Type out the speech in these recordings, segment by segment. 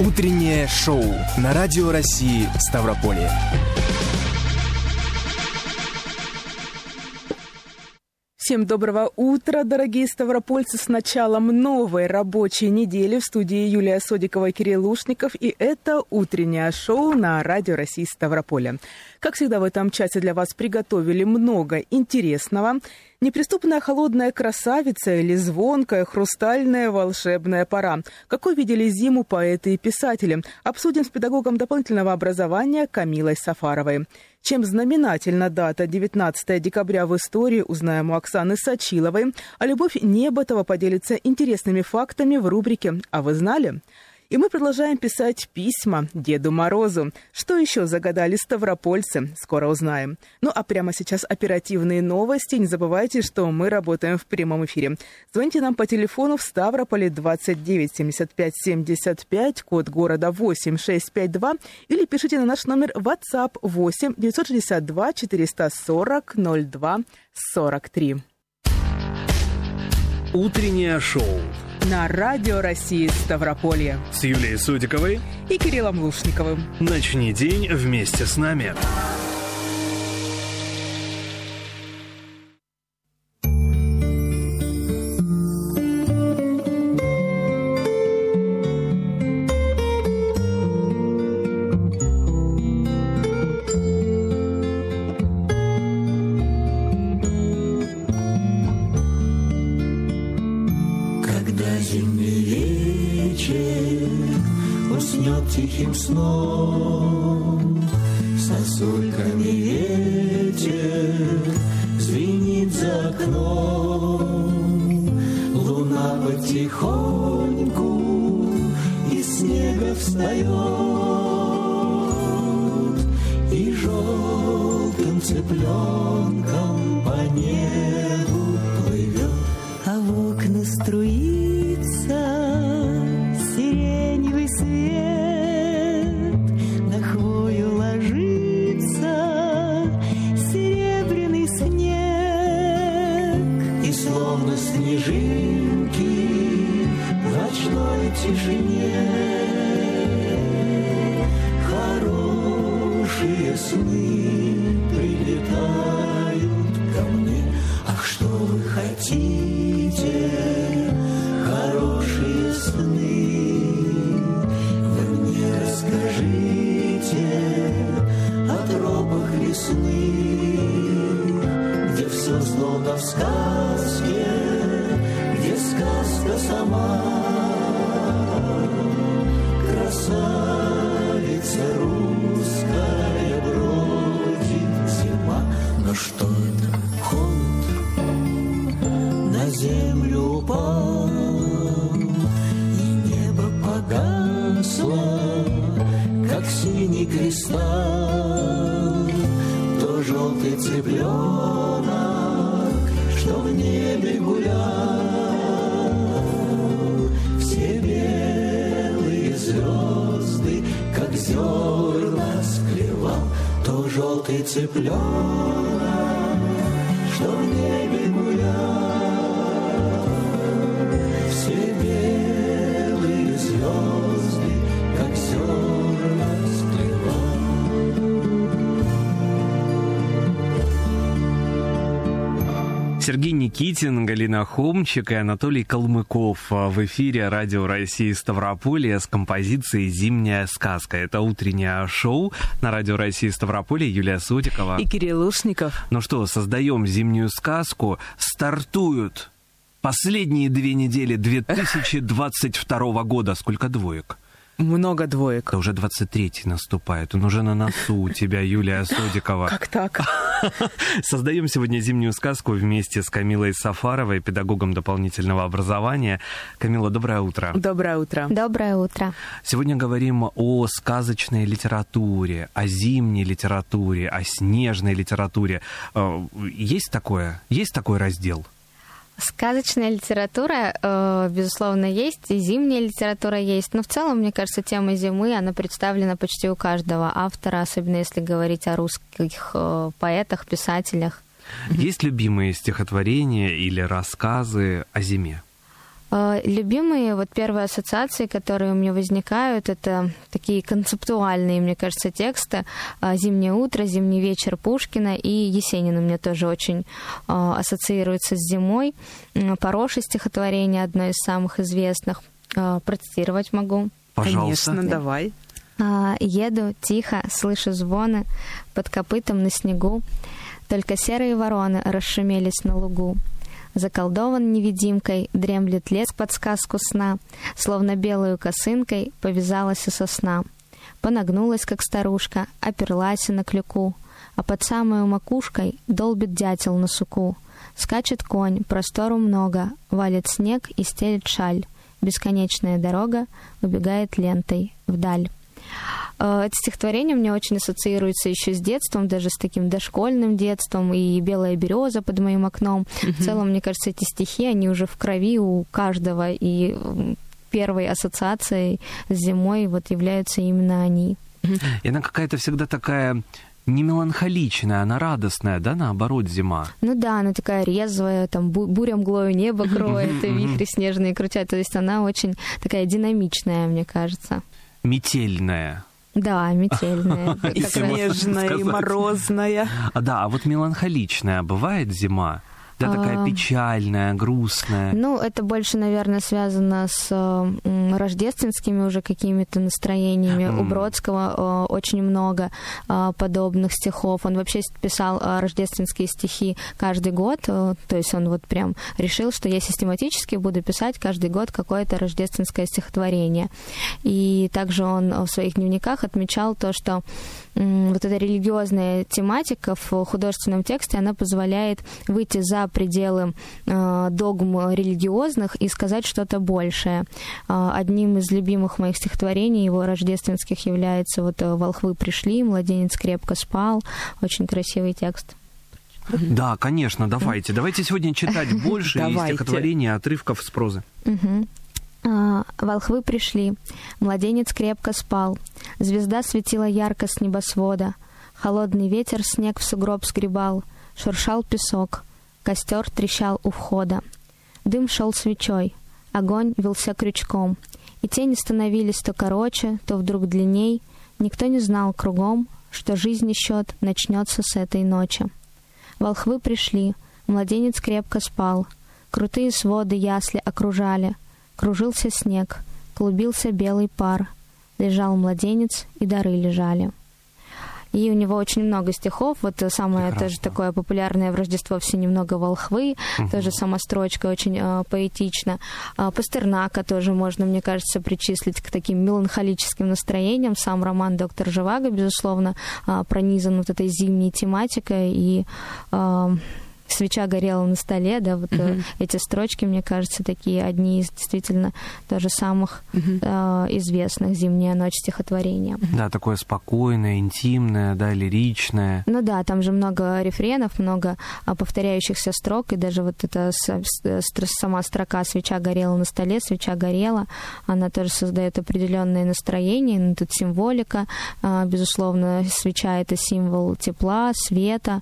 Утреннее шоу на Радио России Ставрополье. Всем доброго утра, дорогие ставропольцы, с началом новой рабочей недели. В студии Юлия Содикова и Кирилл Лушников. И это утреннее шоу на Радио России Ставрополье. Как всегда, в этом часе для вас приготовили много интересного. Неприступная холодная красавица или звонкая хрустальная волшебная пора. Какой видели зиму поэты и писатели? Обсудим с педагогом дополнительного образования Камилой Сафаровой. Чем знаменательна дата 19 декабря в истории, узнаем у Оксаны Сачиловой. А Любовь Неботова поделится интересными фактами в рубрике «А вы знали?». И мы продолжаем писать письма Деду Морозу. Что еще загадали ставропольцы? Скоро узнаем. Ну а прямо сейчас оперативные новости. Не забывайте, что мы работаем в прямом эфире. Звоните нам по телефону в Ставрополе 29 75 75, код города 8652, или пишите на наш номер WhatsApp 8 962 440 02 43. Утреннее шоу На Радио России Ставрополье с Юлией Содиковой и Кириллом Лушниковым. Начни день вместе с нами. Тихим сном сосульками ветер звенит за окном, луна потихоньку из снега встает и желтым цыпленком по небу плывет, а в окна струится сиреневый свет. Снежинки в ночной тишине, хорошие сны прилетают ко мне. Ах, что вы хотите, хорошие сны, вы мне расскажите о тропах весны, где все словно в сказке, где сказка сама, красавица русская, бродит зима. Но что это? Холод на землю упал, и небо погасло, как синий кристалл. То желтый цыпленок, что в небе гулял, все белые звезды, как зерна склевал. То желтый цыпленок, что в небе гулял, все белые звезды, как зерна склевал. Сергей Никитин, Галина Хомчик и Анатолий Калмыков в эфире Радио России Ставрополье с композицией «Зимняя сказка». Это утреннее шоу на Радио России Ставрополье. Юлия Содикова и Кирилл Лушников. Ну что, создаем зимнюю сказку. Стартуют последние 2 недели 2022 года. Сколько двоек? Много двоек. Это уже 23-й наступает. Он уже на носу у тебя, Юлия Содикова. Как так? Создаем сегодня зимнюю сказку вместе с Камилой Сафаровой, педагогом дополнительного образования. Камила, доброе утро. Доброе утро. Доброе утро. Сегодня говорим о сказочной литературе, о зимней литературе, о снежной литературе. Есть такое? Есть такой раздел? Сказочная литература, безусловно, есть, и зимняя литература есть. Но в целом, мне кажется, тема зимы, она представлена почти у каждого автора, особенно если говорить о русских поэтах, писателях. Есть любимые стихотворения или рассказы о зиме? Любимые, вот первые ассоциации, которые у меня возникают, это такие концептуальные, мне кажется, тексты. «Зимнее утро», «Зимний вечер» Пушкина и Есенина у меня тоже очень ассоциируются с зимой. «Пороши» стихотворение, одно из самых известных. Процитировать могу. Пожалуйста. Конечно, давай. «Еду тихо, слышу звоны, под копытом на снегу, только серые вороны расшумелись на лугу. Заколдован невидимкой, дремлет лес под сказку сна, словно белую косынкой повязалась и сосна. Понагнулась, как старушка, оперлась на клюку, а под самою макушкой долбит дятел на суку. Скачет конь, простору много, валит снег и стелет шаль. Бесконечная дорога убегает лентой вдаль». Это стихотворение мне очень ассоциируется еще с детством, даже с таким дошкольным детством, и «Белая береза под моим окном». В целом, мне кажется, эти стихи, они уже в крови у каждого, и первой ассоциацией с зимой вот являются именно они. И она какая-то всегда такая не меланхоличная, она радостная, да, наоборот, зима? Ну да, она такая резвая, там буря мглою небо кроет, и вихри снежные крутят, то есть она очень такая динамичная, мне кажется. Метельная. Да, метельная. И снежная, и морозная. Да, а вот меланхоличная бывает зима? Да, такая печальная, грустная. Ну, это больше, наверное, связано с рождественскими уже какими-то настроениями. У Бродского очень много подобных стихов. Он вообще писал рождественские стихи каждый год. То есть он вот прям решил, что я систематически буду писать каждый год какое-то рождественское стихотворение. И также он в своих дневниках отмечал то, что вот эта религиозная тематика в художественном тексте, она позволяет выйти за пределы догм религиозных и сказать что-то большее. Одним из любимых моих стихотворений его рождественских является вот «Волхвы пришли», «Младенец крепко спал». Очень красивый текст. Да, конечно, давайте. Давайте сегодня читать больше и стихотворений, отрывков с прозы. «Волхвы пришли, младенец крепко спал, звезда светила ярко с небосвода, холодный ветер снег в сугроб сгребал, шуршал песок, костер трещал у входа. Дым шел свечой, огонь вился крючком, и тени становились то короче, то вдруг длинней. Никто не знал кругом, что жизни счет начнется с этой ночи. Волхвы пришли, младенец крепко спал, крутые своды ясли окружали, кружился снег, клубился белый пар, лежал младенец, и дары лежали». И у него очень много стихов. Вот самое тоже такое популярное в Рождество «Все немного волхвы». Тоже сама строчка очень поэтична. Пастернака тоже можно, мне кажется, причислить к таким меланхолическим настроениям. Сам роман «Доктор Живаго», безусловно, пронизан вот этой зимней тематикой. И «Свеча горела на столе», да, вот эти строчки, мне кажется, такие одни из действительно тоже самых известных «Зимняя ночь» стихотворения. Да, такое спокойное, интимное, да, лиричное. Ну да, там же много рефренов, много повторяющихся строк, и даже вот эта сама строка «Свеча горела на столе», «Свеча горела», она тоже создает определенное настроение, ну, тут символика, безусловно, свеча — это символ тепла, света,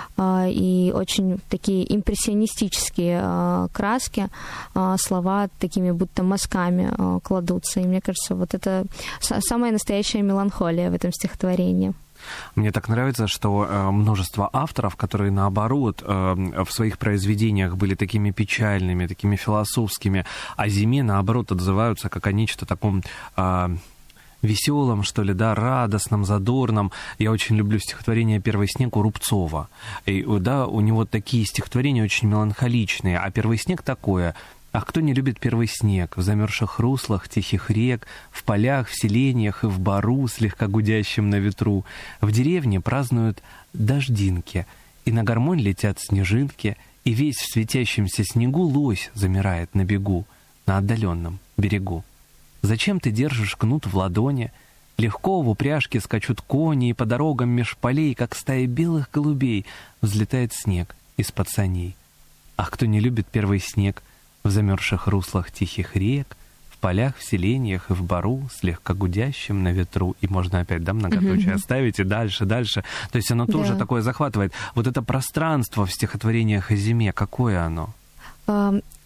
и очень такие импрессионистические краски, слова такими будто мазками кладутся. И мне кажется, вот это самая настоящая меланхолия в этом стихотворении. Мне так нравится, что множество авторов, которые, наоборот, в своих произведениях были такими печальными, такими философскими, о зиме, наоборот, отзываются как о нечто таком веселом, что ли, да, радостном, задорном. Я очень люблю стихотворение «Первый снег» у Рубцова. И, да, у него такие стихотворения очень меланхоличные, а «Первый снег» такое: «Ах, кто не любит первый снег в замерзших руслах тихих рек, в полях, в селениях и в бару, слегка гудящем на ветру. В деревне празднуют дождинки, и на гармонь летят снежинки, и весь в светящемся снегу лось замирает на бегу, на отдаленном берегу. Зачем ты держишь кнут в ладони? Легко в упряжке скачут кони, и по дорогам меж полей, как стаи белых голубей, взлетает снег из-под саней. Ах, кто не любит первый снег в замерзших руслах тихих рек, в полях, в селениях и в бару, слегка гудящим на ветру». И можно опять, да, многоточие оставить, и дальше. То есть оно тоже такое захватывает. Вот это пространство в стихотворениях о зиме, какое оно?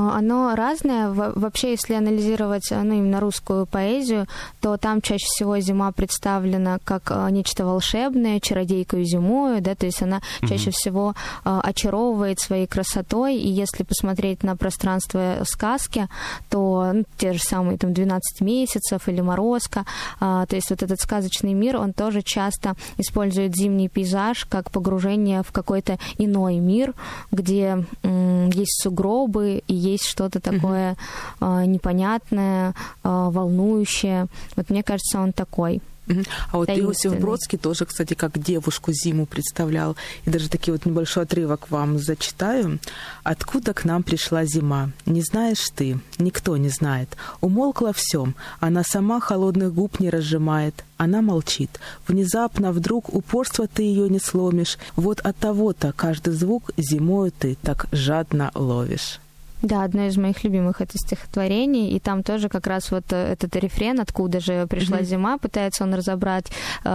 Оно разное. Вообще, если анализировать именно русскую поэзию, то там чаще всего зима представлена как нечто волшебное, чародейкою зимою, да, то есть она чаще всего очаровывает своей красотой, и если посмотреть на пространство сказки, то те же самые там 12 месяцев или Морозко, то есть вот этот сказочный мир, он тоже часто использует зимний пейзаж как погружение в какой-то иной мир, где есть сугробы и есть что-то такое непонятное, волнующее. Вот мне кажется, он такой. А вот Иосиф Бродский тоже, кстати, как девушку зиму представлял. И даже такой вот небольшой отрывок вам зачитаю. «Откуда к нам пришла зима? Не знаешь ты, никто не знает. Умолкло все, она сама холодных губ не разжимает. Она молчит. Внезапно, вдруг упорство ты ее не сломишь. Вот от того-то каждый звук зимою ты так жадно ловишь». Да, одно из моих любимых это стихотворений, и там тоже как раз вот этот рефрен, откуда же пришла зима, пытается он разобраться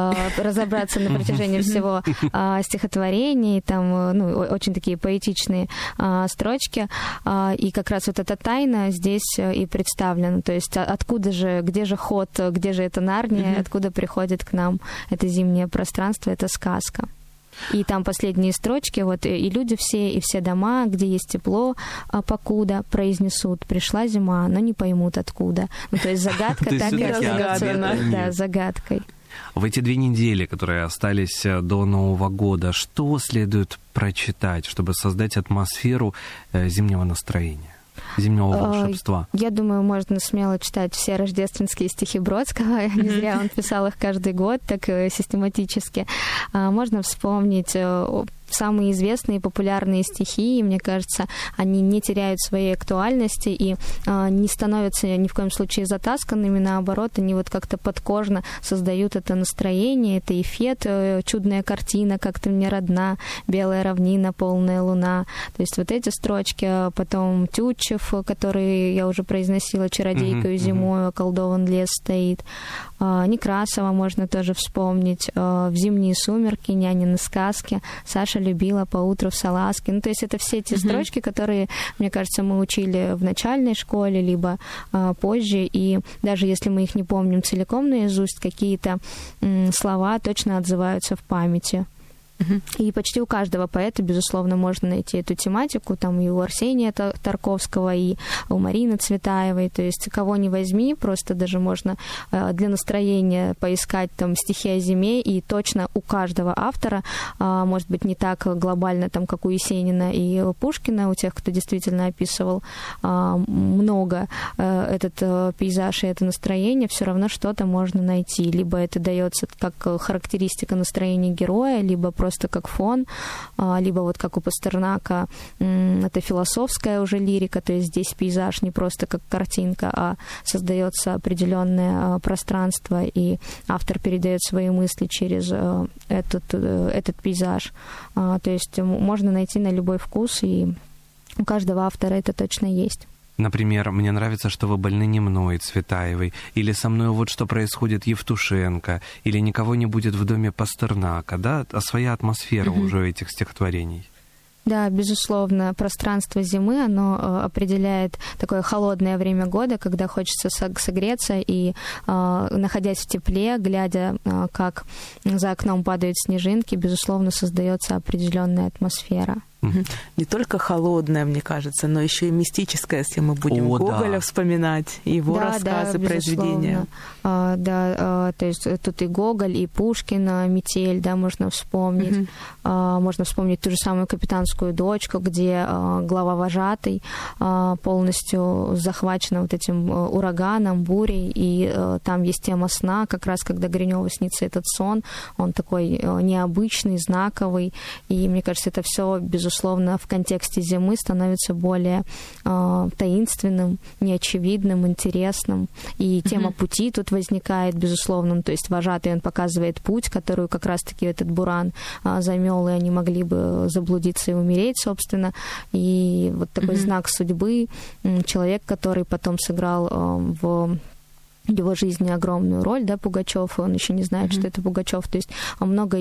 на протяжении всего стихотворений, там очень такие поэтичные строчки, и как раз вот эта тайна здесь и представлена, то есть откуда же, где же ход, где же эта Нарния, откуда приходит к нам это зимнее пространство, это сказка. И там последние строчки, вот и люди все, и все дома, где есть тепло, покуда произнесут, пришла зима, но не поймут откуда. Ну, то есть загадка так и остается загадкой. В эти 2 недели, которые остались до Нового года, что следует прочитать, чтобы создать атмосферу зимнего настроения? Зимнего волшебства. Я думаю, можно смело читать все рождественские стихи Бродского. Не зря он писал их каждый год так систематически. Можно вспомнить самые известные и популярные стихи, и, мне кажется, они не теряют своей актуальности и не становятся ни в коем случае затасканными, наоборот, они вот как-то подкожно создают это настроение, это эффект, чудная картина, как ты мне родна, белая равнина, полная луна. То есть вот эти строчки, потом Тютчев, который я уже произносила, чародейкою зимою, околдован лес стоит. Некрасова можно тоже вспомнить, в зимние сумерки, нянины сказки, Саша любила поутру в салазке. Ну, то есть это все те строчки, которые, мне кажется, мы учили в начальной школе, либо позже, и даже если мы их не помним целиком наизусть, какие-то слова точно отзываются в памяти. И почти у каждого поэта, безусловно, можно найти эту тематику, там и у Арсения Тарковского, и у Марины Цветаевой, то есть кого ни возьми, просто даже можно для настроения поискать там стихи о зиме, и точно у каждого автора, может быть, не так глобально, там, как у Есенина и Пушкина, у тех, кто действительно описывал много этот пейзаж и это настроение, все равно что-то можно найти, либо это дается как характеристика настроения героя, либо просто как фон, либо вот как у Пастернака это философская уже лирика, то есть здесь пейзаж не просто как картинка, а создается определенное пространство, и автор передает свои мысли через этот пейзаж. То есть можно найти на любой вкус, и у каждого автора это точно есть. Например, «Мне нравится, что вы больны не мной» Цветаевой, или «Со мной вот что происходит» Евтушенко, или «Никого не будет в доме» Пастернака, да? А своя атмосфера уже этих стихотворений. Да, безусловно, пространство зимы, оно определяет такое холодное время года, когда хочется согреться, и, находясь в тепле, глядя, как за окном падают снежинки, безусловно, создается определенная атмосфера. Не только холодная, мне кажется, но еще и мистическая, если мы будем Гоголя вспоминать, его рассказы, произведения. То есть тут и Гоголь, и Пушкин, «Метель», да, можно вспомнить. Можно вспомнить ту же самую «Капитанскую дочку», где глава вожатый полностью захвачена вот этим ураганом, бурей, и там есть тема сна, как раз когда Гринёву снится этот сон, он такой необычный, знаковый, и мне кажется, это все безусловно, в контексте зимы становится более таинственным, неочевидным, интересным. И тема пути тут возникает, безусловно. То есть вожатый, он показывает путь, которую как раз-таки этот буран замел, и они могли бы заблудиться и умереть, собственно. И вот такой знак судьбы, человек, который потом сыграл в его жизни огромную роль, да, Пугачев, он еще не знает, что это Пугачев, то есть много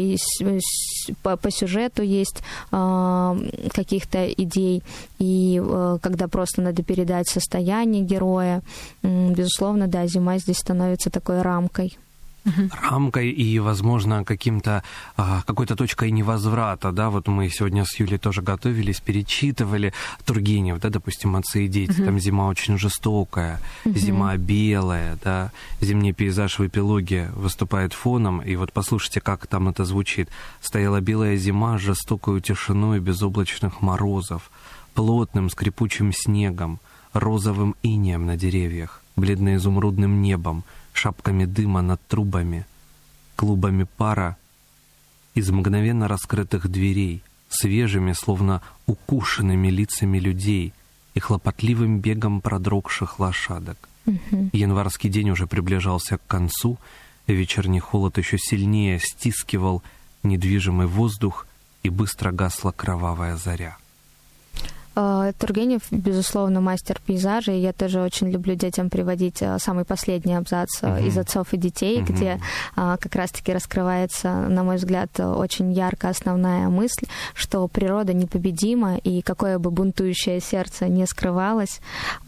по сюжету есть каких-то идей, и когда просто надо передать состояние героя, безусловно, да, зима здесь становится такой рамкой. Рамкой и, возможно, какой-то точкой невозврата, да, вот мы сегодня с Юлей тоже готовились, перечитывали Тургенев, да, допустим, «Отцы и дети», там зима очень жестокая, зима белая, да, зимний пейзаж в эпилоге выступает фоном, и вот послушайте, как там это звучит. «Стояла белая зима с жестокою тишиной безоблачных морозов, плотным скрипучим снегом, розовым инеем на деревьях, бледно-изумрудным небом, шапками дыма над трубами, клубами пара из мгновенно раскрытых дверей, свежими, словно укушенными лицами людей и хлопотливым бегом продрогших лошадок. Январский день уже приближался к концу, вечерний холод еще сильнее стискивал недвижимый воздух, и быстро гасла кровавая заря». Тургенев, безусловно, мастер пейзажа, и я тоже очень люблю детям приводить самый последний абзац из «Отцов и детей», где как раз-таки раскрывается, на мой взгляд, очень ярко основная мысль, что природа непобедима, и какое бы бунтующее сердце не скрывалось,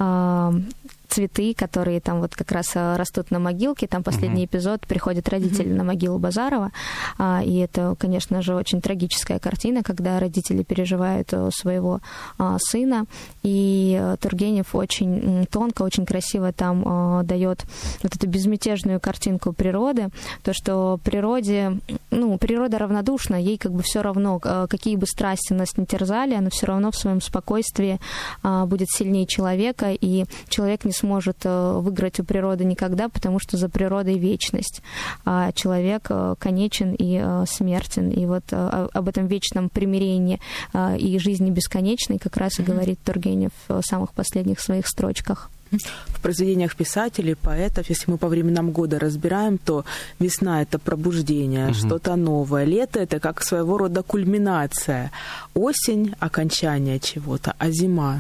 цветы, которые там вот как раз растут на могилке. Там последний эпизод, приходят родители на могилу Базарова, и это, конечно же, очень трагическая картина, когда родители переживают своего сына, и Тургенев очень тонко, очень красиво там дает вот эту безмятежную картинку природы, то, что природе, природа равнодушна, ей как бы все равно, какие бы страсти нас не терзали, она все равно в своем спокойствии будет сильнее человека, и человек не сможет выиграть у природы никогда, потому что за природой вечность. А человек конечен и смертен. И вот об этом вечном примирении и жизни бесконечной как раз и говорит Тургенев в самых последних своих строчках. В произведениях писателей, поэтов, если мы по временам года разбираем, то весна — это пробуждение, что-то новое. Лето — это как своего рода кульминация. Осень — окончание чего-то, а зима?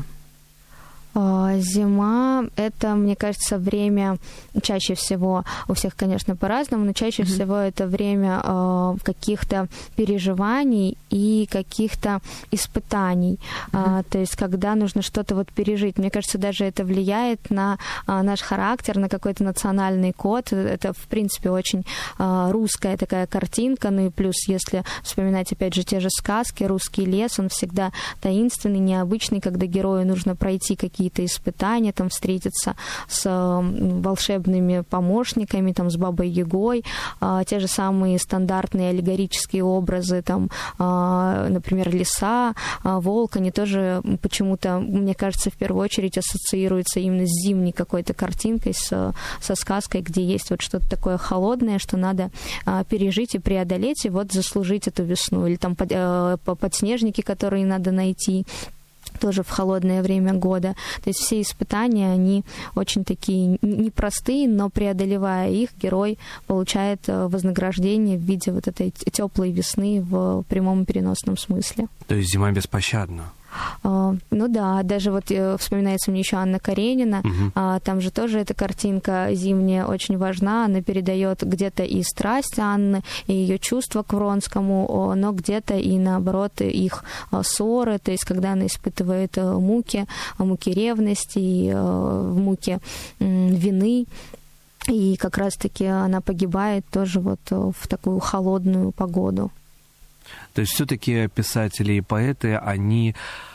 Зима — это, мне кажется, время, чаще всего, у всех, конечно, по-разному, но чаще всего это время каких-то переживаний и каких-то испытаний. То есть, когда нужно что-то вот пережить. Мне кажется, даже это влияет на наш характер, на какой-то национальный код. Это, в принципе, очень русская такая картинка. Ну и плюс, если вспоминать, опять же, те же сказки, «Русский лес», он всегда таинственный, необычный, когда герою нужно пройти какие-то испытания, там, встретиться с волшебными помощниками, там, с Бабой Ягой, те же самые стандартные аллегорические образы, там, например, лиса, волк, они тоже почему-то, мне кажется, в первую очередь ассоциируются именно с зимней какой-то картинкой, со сказкой, где есть вот что-то такое холодное, что надо пережить и преодолеть, и вот заслужить эту весну. Или там подснежники, которые надо найти, тоже в холодное время года. То есть все испытания, они очень такие непростые, но преодолевая их, герой получает вознаграждение в виде вот этой теплой весны в прямом и переносном смысле. То есть зима беспощадна? Ну да, даже вот вспоминается мне еще Анна Каренина, там же тоже эта картинка зимняя очень важна, она передает где-то и страсть Анны, и ее чувства к Вронскому, но где-то и наоборот их ссоры, то есть когда она испытывает муки ревности, и муки вины, и как раз-таки она погибает тоже вот в такую холодную погоду. То есть все-таки писатели и поэты, они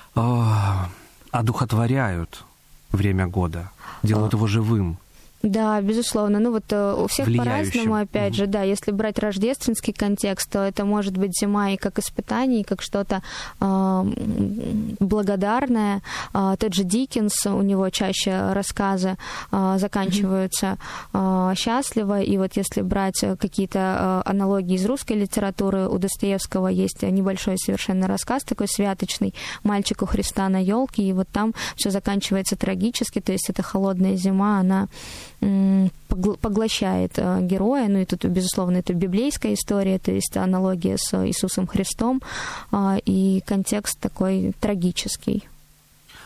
одухотворяют время года, делают его живым. Да, безусловно. Ну вот у всех по-разному, опять же, да. Если брать рождественский контекст, то это может быть зима и как испытание, и как что-то благодарное. Тот же Диккенс, у него чаще рассказы заканчиваются счастливо. И вот если брать какие-то аналогии из русской литературы, у Достоевского есть небольшой совершенно рассказ такой святочный «Мальчик у Христа на елке», и вот там все заканчивается трагически, то есть эта холодная зима, она поглощает героя, ну и тут, безусловно, это библейская история, то есть аналогия с Иисусом Христом, и контекст такой трагический.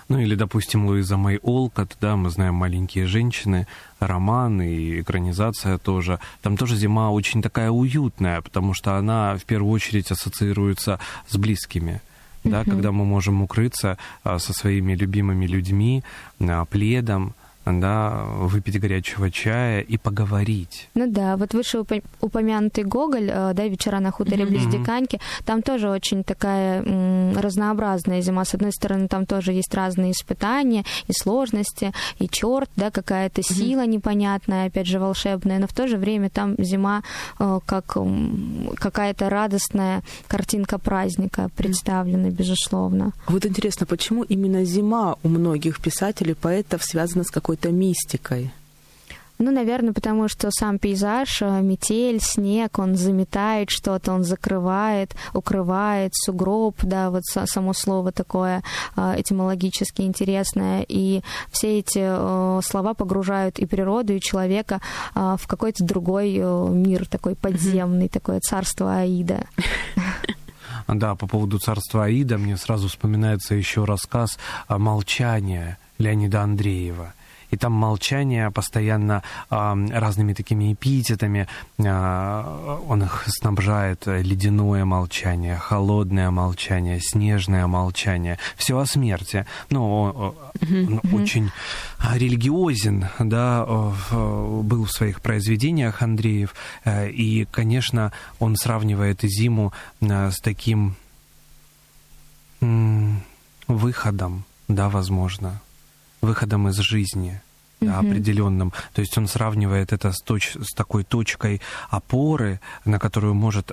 Ну или, допустим, Луиза Мэй Олкотт, да, мы знаем «Маленькие женщины», роман и экранизация тоже. Там тоже зима очень такая уютная, потому что она в первую очередь ассоциируется с близкими. Да, когда мы можем укрыться со своими любимыми людьми, пледом, да, выпить горячего чая и поговорить. Ну да, вот выше упомянутый Гоголь, да, «Вечера на хуторе близ Диканьки», там тоже очень такая разнообразная зима. С одной стороны, там тоже есть разные испытания и сложности, и черт, да, какая-то сила непонятная, опять же, волшебная, но в то же время там зима как какая-то радостная картинка праздника представлена, безусловно. Вот интересно, почему именно зима у многих писателей, поэтов связана с какой-то мистикой? Ну, наверное, потому что сам пейзаж, метель, снег, он заметает что-то, он закрывает, укрывает, сугроб, да, вот само слово такое этимологически интересное. И все эти слова погружают и природу, и человека в какой-то другой мир, такой подземный, такое царство Аида. Да, по поводу царства Аида мне сразу вспоминается еще рассказ «Молчание» Леонида Андреева. И там молчание постоянно разными такими эпитетами, он их снабжает: ледяное молчание, холодное молчание, снежное молчание. Все о смерти. Ну, он очень религиозен, да, был в своих произведениях Андреев. И, конечно, он сравнивает зиму с таким выходом, да, возможно, выходом из жизни, да, определенным. То есть он сравнивает это с такой точкой опоры, на которой может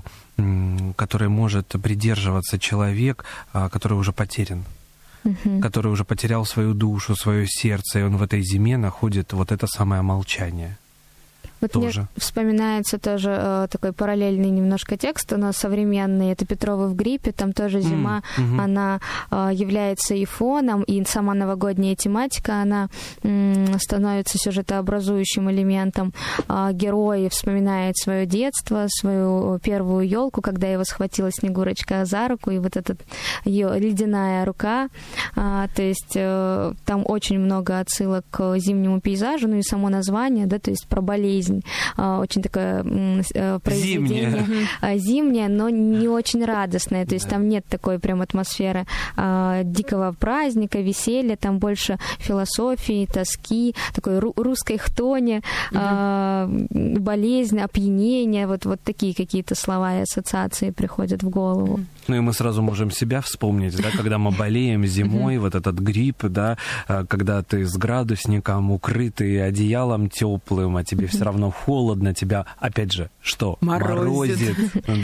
придерживаться человек, который уже потерян, который уже потерял свою душу, свое сердце, и он в этой зиме находит вот это самое молчание. Вот тоже. Мне вспоминается тоже такой параллельный немножко текст, но современный, это «Петровы в гриппе», там тоже зима, она является и фоном, и сама новогодняя тематика, она становится сюжетообразующим элементом. Герой вспоминает свое детство, свою первую елку, когда его схватила Снегурочка за руку, и вот эта ее ледяная рука, то есть там очень много отсылок к зимнему пейзажу, ну и само название, да, то есть про болезнь. Очень такое произведение зимнее, но не очень радостное. То есть там нет такой прям атмосферы дикого праздника, веселья, там больше философии, тоски, такой русской хтони, болезнь, опьянение, вот такие какие-то слова и ассоциации приходят в голову. Ну и мы сразу можем себя вспомнить, да, когда мы болеем зимой, вот этот грипп, да, когда ты с градусником укрытый одеялом теплым, а тебе все равно холодно, тебя, опять же, что? Морозит.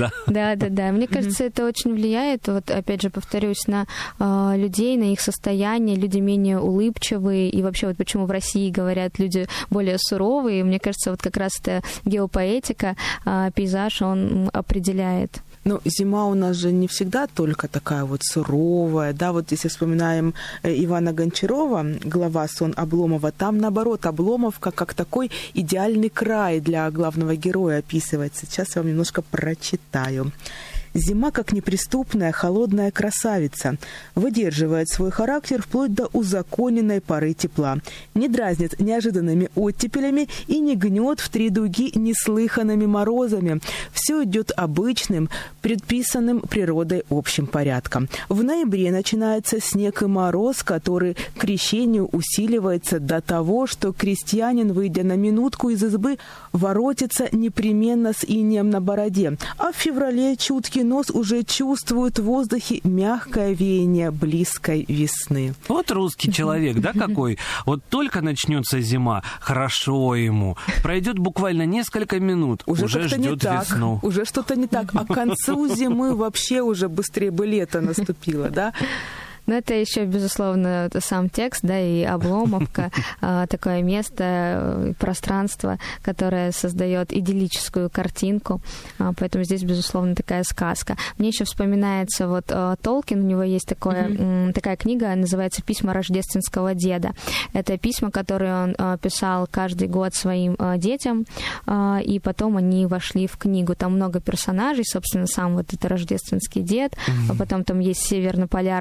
Да. Мне кажется, это очень влияет, вот опять же повторюсь, на людей, на их состояние. Люди менее улыбчивые, и вообще вот почему в России говорят люди более суровые. Мне кажется, вот как раз это геопоэтика, пейзаж, он определяет. Но зима у нас же не всегда только такая вот суровая, да, вот если вспоминаем Ивана Гончарова, глава «Сон Обломова», там, наоборот, Обломовка как такой идеальный край для главного героя описывается. Сейчас я вам немножко прочитаю. Зима, как неприступная, холодная красавица, выдерживает свой характер вплоть до узаконенной поры тепла, не дразнит неожиданными оттепелями и не гнет в три дуги неслыханными морозами. Все идет обычным, предписанным природой общим порядком. В ноябре начинается снег и мороз, который к крещению усиливается до того, что крестьянин, выйдя на минутку из избы, воротится непременно с инеем на бороде, а в феврале чуткий нос уже чувствует в воздухе мягкое веяние близкой весны. Вот русский человек, да, какой? Вот только начнется зима, хорошо ему. Пройдет буквально несколько минут, уже ждет весну. Уже что-то не так. А к концу зимы вообще уже быстрее бы лето наступило, да? Но это еще, безусловно, сам текст, да, и Обломовка, такое место, пространство, которое создает идиллическую картинку, поэтому здесь, безусловно, такая сказка. Мне еще вспоминается вот Толкин, у него есть такая книга, называется «Письма рождественского деда». Это письма, которые он писал каждый год своим детям, и потом они вошли в книгу. Там много персонажей, собственно, сам вот это рождественский дед, а потом там есть северно-полярный медведь,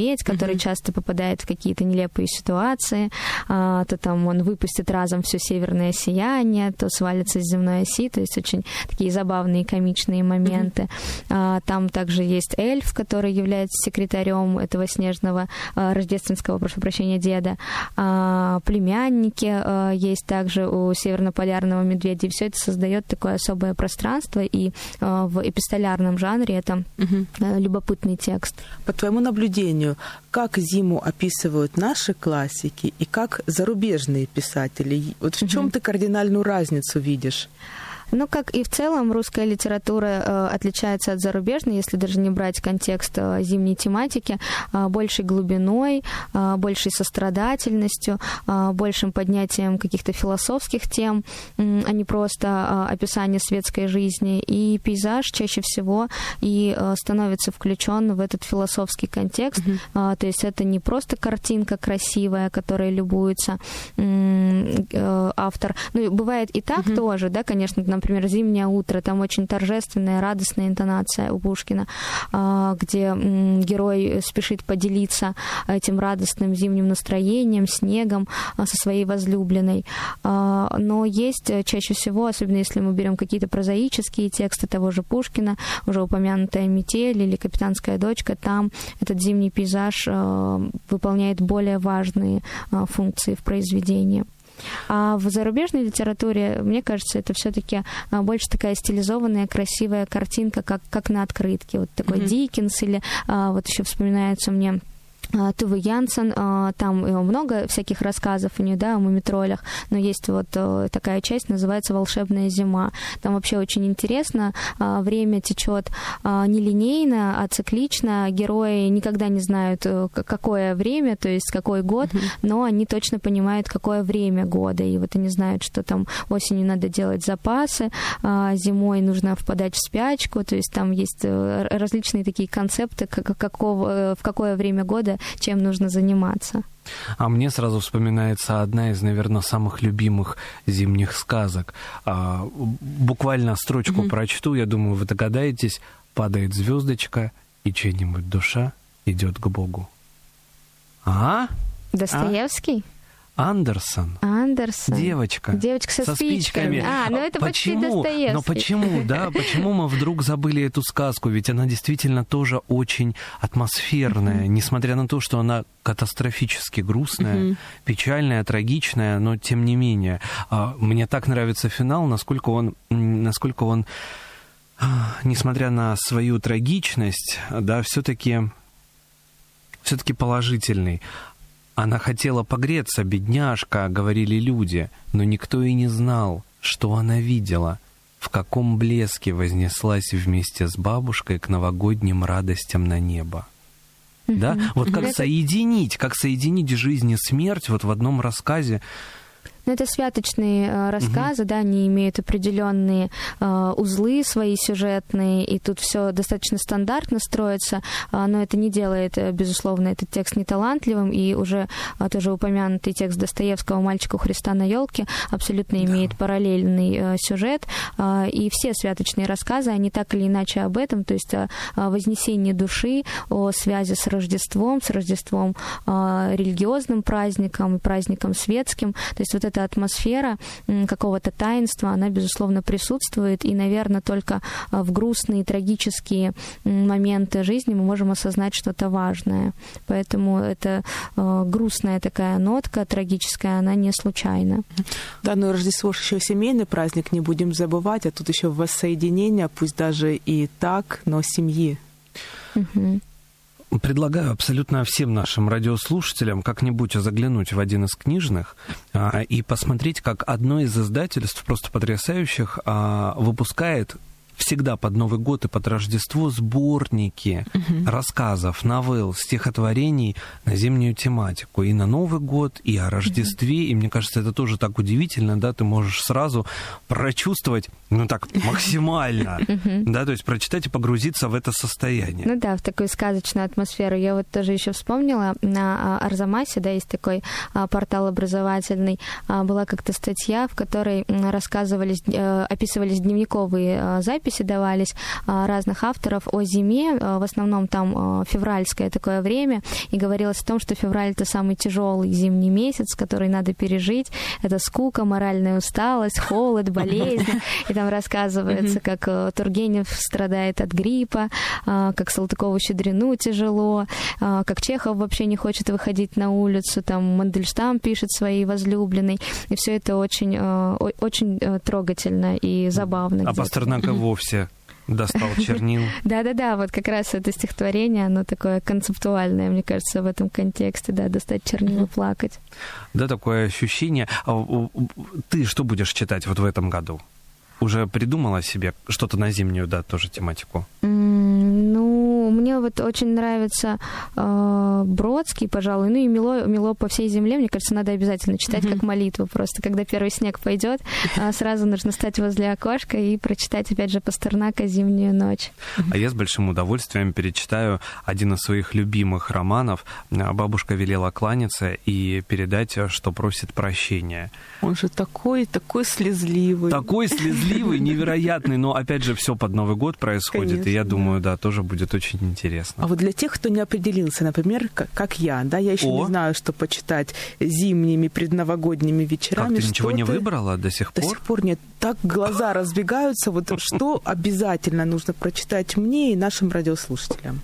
медведь, который часто попадает в какие-то нелепые ситуации, то там он выпустит разом все северное сияние, то свалится с земной оси, то есть очень такие забавные комичные моменты. Там также есть эльф, который является секретарем этого снежного рождественского, прошу прощения, деда. Племянники есть также у севернополярного медведя, и все это создает такое особое пространство, и в эпистолярном жанре это любопытный текст. По твоему наблюдению, как зиму описывают наши классики и как зарубежные писатели? Вот в чем ты кардинальную разницу видишь? Ну, как и в целом, русская литература отличается от зарубежной, если даже не брать контекст зимней тематики, большей глубиной, большей сострадательностью, большим поднятием каких-то философских тем, а не просто описание светской жизни. И пейзаж чаще всего и становится включен в этот философский контекст. То есть это не просто картинка красивая, которой любуется автор. Ну, бывает и так тоже, да, конечно, например, «Зимнее утро», там очень торжественная, радостная интонация у Пушкина, где герой спешит поделиться этим радостным зимним настроением, снегом со своей возлюбленной. Но есть чаще всего, особенно если мы берем какие-то прозаические тексты того же Пушкина, уже упомянутая «Метель» или «Капитанская дочка», там этот зимний пейзаж выполняет более важные функции в произведении. А в зарубежной литературе, мне кажется, это все-таки больше такая стилизованная, красивая картинка, как на открытке. Вот такой Диккенс или вот еще вспоминается мне Туве Янсен, там много всяких рассказов у нее, да, о мумитролях, но есть вот такая часть, называется «Волшебная зима». Там вообще очень интересно, время течет не линейно, а циклично. Герои никогда не знают, какое время, то есть какой год, но они точно понимают, какое время года. И вот они знают, что там осенью надо делать запасы, зимой нужно впадать в спячку, то есть там есть различные такие концепты, в какое время года чем нужно заниматься. А мне сразу вспоминается одна из, наверное, самых любимых зимних сказок. Буквально строчку прочту, я думаю, вы догадаетесь. «Падает звездочка, и чья-нибудь душа идет к Богу». Достоевский? Андерсон. Девочка со спичками. Ну это почти Достоевский. Но почему, да? Почему мы вдруг забыли эту сказку? Ведь она действительно тоже очень атмосферная, несмотря на то, что она катастрофически грустная, печальная, трагичная, но тем не менее. Мне так нравится финал, насколько он, несмотря на свою трагичность, да, все-таки положительный. Она хотела погреться, бедняжка, говорили люди, но никто и не знал, что она видела, в каком блеске вознеслась вместе с бабушкой к новогодним радостям на небо. Да? Вот как соединить жизнь и смерть вот в одном рассказе. Но это святочные рассказы, да, они имеют определенные узлы свои сюжетные, и тут все достаточно стандартно строится, но это не делает, безусловно, этот текст неталантливым, и уже тоже упомянутый текст Достоевского «Мальчик у Христа на елке» абсолютно имеет параллельный сюжет, и все святочные рассказы, они так или иначе об этом, то есть о вознесении души, о связи с Рождеством религиозным праздником, праздником светским, то есть вот эта атмосфера какого-то таинства, она, безусловно, присутствует, и, наверное, только в грустные, трагические моменты жизни мы можем осознать что-то важное. Поэтому эта грустная такая нотка, трагическая, она не случайна. Да, но Рождество еще семейный праздник, не будем забывать, а тут еще воссоединение, пусть даже и так, но семьи. Предлагаю абсолютно всем нашим радиослушателям как-нибудь заглянуть в один из книжных и посмотреть, как одно из издательств, просто потрясающих, выпускает всегда под Новый год и под Рождество сборники рассказов, новелл, стихотворений на зимнюю тематику. И на Новый год, и о Рождестве. И мне кажется, это тоже так удивительно, да, ты можешь сразу прочувствовать, ну так, максимально, да, то есть прочитать и погрузиться в это состояние. Ну да, в такую сказочную атмосферу. Я вот тоже еще вспомнила, на Арзамасе, да, есть такой портал образовательный, была как-то статья, в которой описывались дневниковые записи рукописи давались разных авторов о зиме. В основном там февральское такое время. И говорилось о том, что февраль — это самый тяжелый зимний месяц, который надо пережить. Это скука, моральная усталость, холод, болезнь. И там рассказывается, как Тургенев страдает от гриппа, как Салтыкову-Щедрину тяжело, как Чехов вообще не хочет выходить на улицу, там Мандельштам пишет своей возлюбленной. И все это очень, очень трогательно и забавно. А Пастернак вовсе достал чернил. Да-да-да, вот как раз это стихотворение, оно такое концептуальное, мне кажется, в этом контексте, да, достать чернил и плакать. Да, такое ощущение. Ты что будешь читать вот в этом году? Уже придумала себе что-то на зимнюю, да, тоже тематику? Ну, мне вот очень нравится Бродский, пожалуй, ну и «Мело по всей земле», мне кажется, надо обязательно читать как молитву. Просто когда первый снег пойдет, сразу нужно стать возле окошка и прочитать, опять же, Пастернака «Зимнюю ночь». А я с большим удовольствием перечитаю один из своих любимых романов «Бабушка велела кланяться» и передать, что просит прощения. Он же такой слезливый. Такой слезливый, невероятный, но, опять же, все под Новый год происходит, конечно, и я думаю, да, тоже будет очень интересно. А вот для тех, кто не определился, например, как я, да, я еще не знаю, что почитать зимними предновогодними вечерами. Как, ты ничего не выбрала до сих пор? До сих пор нет. Так глаза разбегаются, вот что обязательно нужно прочитать мне и нашим радиослушателям?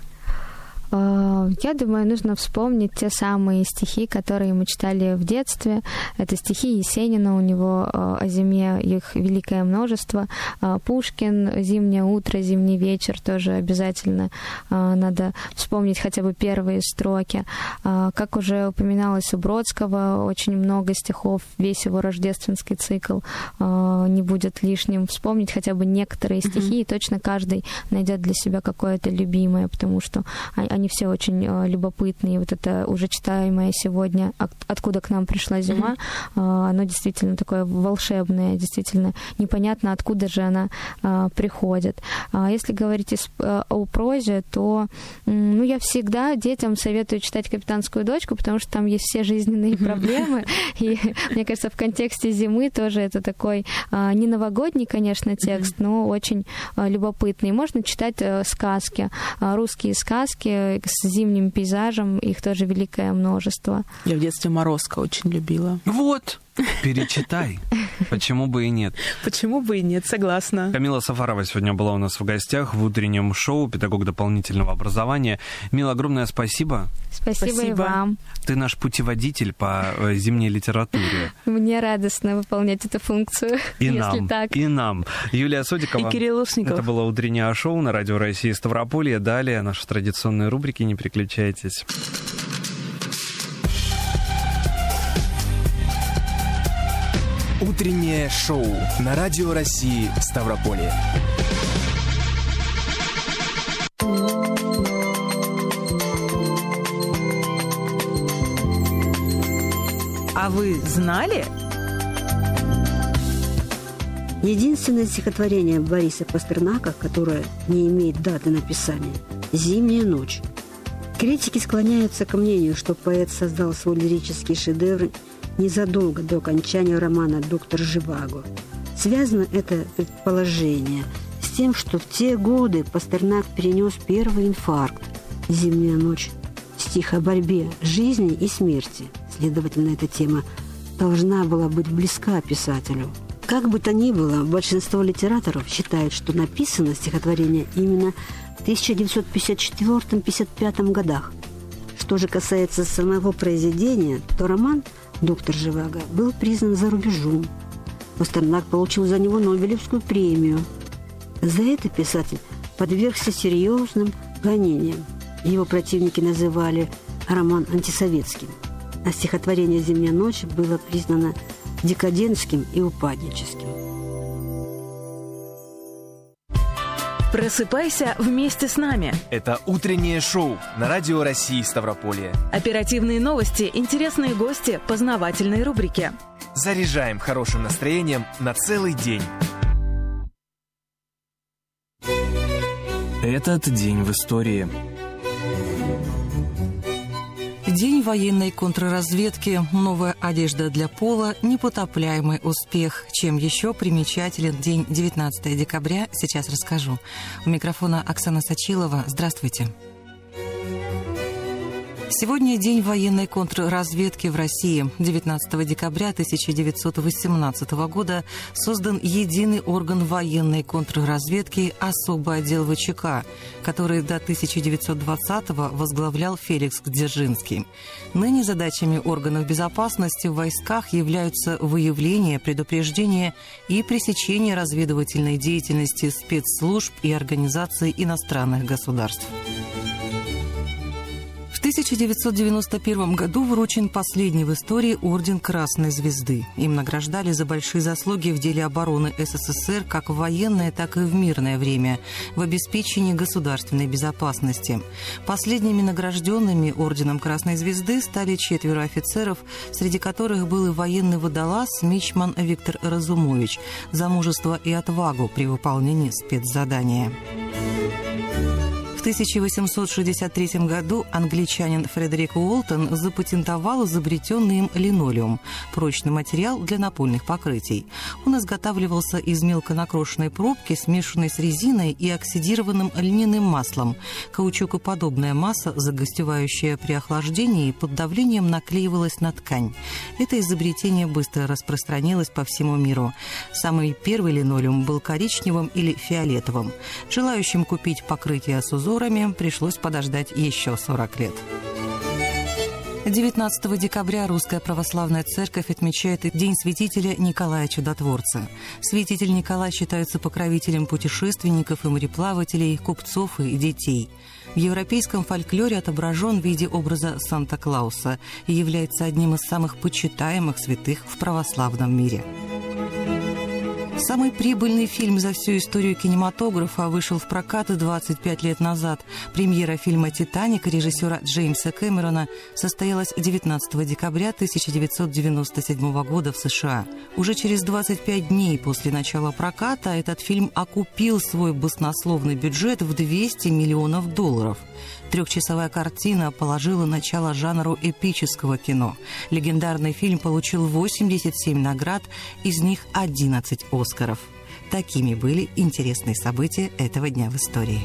Я думаю, нужно вспомнить те самые стихи, которые мы читали в детстве. Это стихи Есенина, у него о зиме их великое множество. Пушкин, «Зимнее утро», «Зимний вечер» тоже обязательно надо вспомнить хотя бы первые строки. Как уже упоминалось у Бродского, очень много стихов, весь его рождественский цикл не будет лишним вспомнить хотя бы некоторые стихи, и точно каждый найдет для себя какое-то любимое, потому что они все очень любопытные. Вот это уже читаемое сегодня «Откуда к нам пришла зима», оно действительно такое волшебное, действительно непонятно, откуда же она приходит. Если говорить о прозе, то я всегда детям советую читать «Капитанскую дочку», потому что там есть все жизненные проблемы. И мне кажется, в контексте зимы тоже это такой не новогодний, конечно, текст, но очень любопытный. Можно читать сказки, русские сказки с зимним пейзажем, их тоже великое множество. Я в детстве Морозко очень любила. Вот, перечитай. Почему бы и нет? Почему бы и нет, согласна. Камила Сафарова сегодня была у нас в гостях в утреннем шоу, педагог дополнительного образования. Мила, огромное спасибо. Спасибо и вам. Ты наш путеводитель по зимней литературе. Мне радостно выполнять эту функцию, если так. И нам. Юлия Содикова. И Кирилл Лушников. Это было утреннее шоу на Радио России Ставрополье. Далее наши традиционные рубрики. Не переключайтесь. Утреннее шоу на Радио России Ставрополье. А вы знали? Единственное стихотворение Бориса Пастернака, которое не имеет даты написания – «Зимняя ночь». Критики склоняются к мнению, что поэт создал свой лирический шедевр незадолго до окончания романа «Доктор Живаго». Связано это предположение с тем, что в те годы Пастернак перенес первый инфаркт. «Зимняя ночь» – стих о борьбе жизни и смерти. Следовательно, эта тема должна была быть близка писателю. Как бы то ни было, большинство литераторов считают, что написано стихотворение именно в 1954-55 годах. Что же касается самого произведения, то роман «Доктор Живаго» был признан за рубежом. Пастернак получил за него Нобелевскую премию. За это писатель подвергся серьезным гонениям. Его противники называли роман антисоветским, а стихотворение «Зимняя ночь» было признано декадентским и упадническим. Просыпайся вместе с нами. Это утреннее шоу на Радио России Ставрополье. Оперативные новости, интересные гости, познавательные рубрики. Заряжаем хорошим настроением на целый день. Этот день в истории. День военной контрразведки, новая одежда для пола, непотопляемый успех. Чем еще примечателен день 19 декабря, сейчас расскажу. У микрофона Оксана Сачилова. Здравствуйте. Сегодня день военной контрразведки в России. 19 декабря 1918 года создан единый орган военной контрразведки «Особый отдел ВЧК», который до 1920-го возглавлял Феликс Дзержинский. Ныне задачами органов безопасности в войсках являются выявление, предупреждение и пресечение разведывательной деятельности спецслужб и организаций иностранных государств. В 1991 году вручен последний в истории орден Красной Звезды. Им награждали за большие заслуги в деле обороны СССР как в военное, так и в мирное время в обеспечении государственной безопасности. Последними награжденными орденом Красной Звезды стали 4 офицеров, среди которых был и военный водолаз мичман Виктор Разумович за мужество и отвагу при выполнении спецзадания. В 1863 году англичанин Фредерик Уолтон запатентовал изобретенный им линолеум – прочный материал для напольных покрытий. Он изготавливался из мелко накрошенной пробки, смешанной с резиной и оксидированным льняным маслом. Каучукоподобная масса, загустевающая при охлаждении, под давлением наклеивалась на ткань. Это изобретение быстро распространилось по всему миру. Самый первый линолеум был коричневым или фиолетовым. Желающим купить покрытие с узорами пришлось подождать еще 40 лет. 19 декабря Русская Православная Церковь отмечает День святителя Николая Чудотворца. Святитель Николай считается покровителем путешественников и мореплавателей, купцов и детей. В европейском фольклоре отображен в виде образа Санта-Клауса и является одним из самых почитаемых святых в православном мире. Самый прибыльный фильм за всю историю кинематографа вышел в прокат 25 лет назад. Премьера фильма «Титаник» режиссера Джеймса Кэмерона состоялась 19 декабря 1997 года в США. Уже через 25 дней после начала проката этот фильм окупил свой баснословный бюджет в $200 миллионов. Трехчасовая картина положила начало жанру эпического кино. Легендарный фильм получил 87 наград, из них 11 «Оскаров». Такими были интересные события этого дня в истории.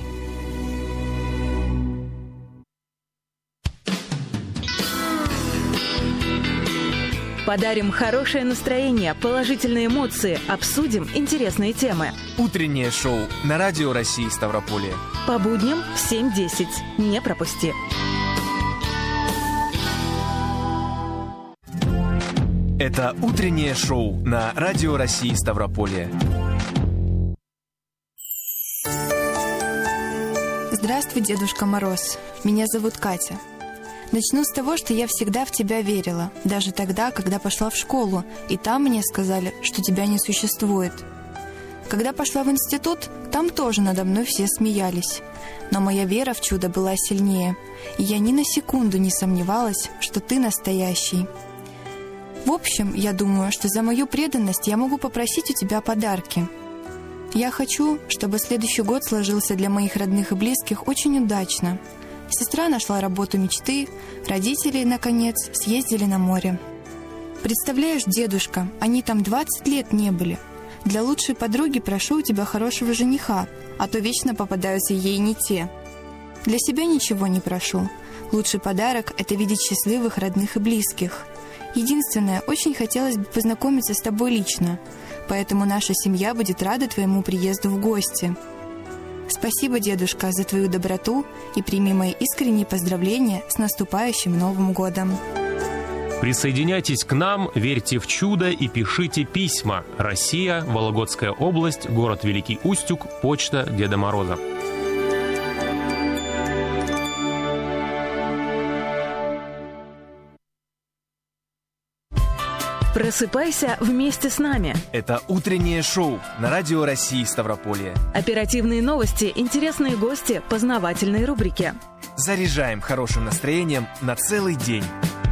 Подарим хорошее настроение, положительные эмоции, обсудим интересные темы. Утреннее шоу на Радио России Ставрополье. По будням в 7:10. Не пропусти. Это утреннее шоу на Радио России Ставрополье. Здравствуй, Дедушка Мороз. Меня зовут Катя. Начну с того, что я всегда в тебя верила, даже тогда, когда пошла в школу, и там мне сказали, что тебя не существует. Когда пошла в институт, там тоже надо мной все смеялись. Но моя вера в чудо была сильнее, и я ни на секунду не сомневалась, что ты настоящий. В общем, я думаю, что за мою преданность я могу попросить у тебя подарки. Я хочу, чтобы следующий год сложился для моих родных и близких очень удачно. Сестра нашла работу мечты, родители, наконец, съездили на море. Представляешь, дедушка, они там 20 лет не были. Для лучшей подруги прошу у тебя хорошего жениха, а то вечно попадаются ей не те. Для себя ничего не прошу. Лучший подарок – это видеть счастливых родных и близких. Единственное, очень хотелось бы познакомиться с тобой лично, поэтому наша семья будет рада твоему приезду в гости. Спасибо, дедушка, за твою доброту и прими мои искренние поздравления с наступающим Новым годом. Присоединяйтесь к нам, верьте в чудо и пишите письма. Россия, Вологодская область, город Великий Устюг, почта Деда Мороза. Просыпайся вместе с нами. Это утреннее шоу на Радио России Ставрополье. Оперативные новости, интересные гости, познавательные рубрики. Заряжаем хорошим настроением на целый день.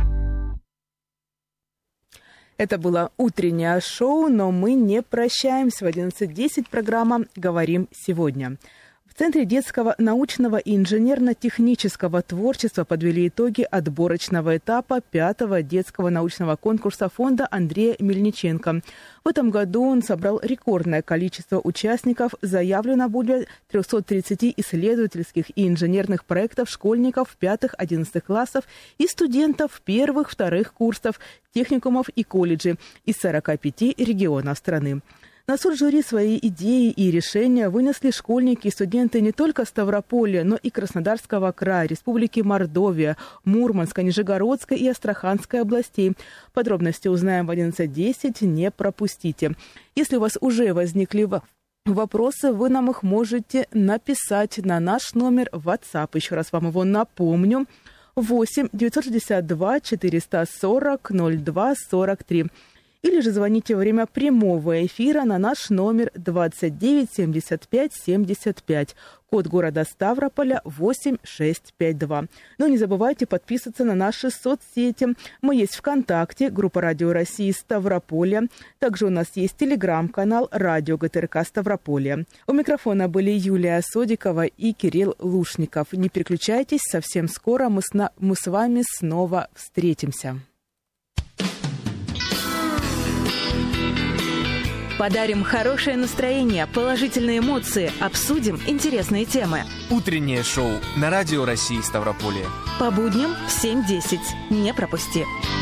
Это было утреннее шоу, но мы не прощаемся. В 11:10 программа «Говорим сегодня». В Центре детского научного и инженерно-технического творчества подвели итоги отборочного этапа 5-го детского научного конкурса фонда Андрея Мельниченко. В этом году он собрал рекордное количество участников. Заявлено более 330 исследовательских и инженерных проектов школьников 5-11 классов и студентов 1-2 курсов, техникумов и колледжей из 45 регионов страны. На суд жюри свои идеи и решения вынесли школьники и студенты не только Ставрополя, но и Краснодарского края, Республики Мордовия, Мурманской, Нижегородской и Астраханской областей. Подробности узнаем в 11:10, не пропустите. Если у вас уже возникли вопросы, вы нам их можете написать на наш номер WhatsApp. Еще раз вам его напомню. 8 962 440 02 43. Или же звоните во время прямого эфира на наш номер 29 75 75, код города Ставрополя 8652. Но не забывайте подписываться на наши соцсети. Мы есть ВКонтакте, группа Радио России Ставрополье. Также у нас есть телеграм-канал Радио ГТРК Ставрополье. У микрофона были Юлия Содикова и Кирилл Лушников. Не переключайтесь, совсем скоро мы с вами снова встретимся. Подарим хорошее настроение, положительные эмоции, обсудим интересные темы. Утреннее шоу на Радио России Ставрополье. По будням в 7:10. Не пропусти.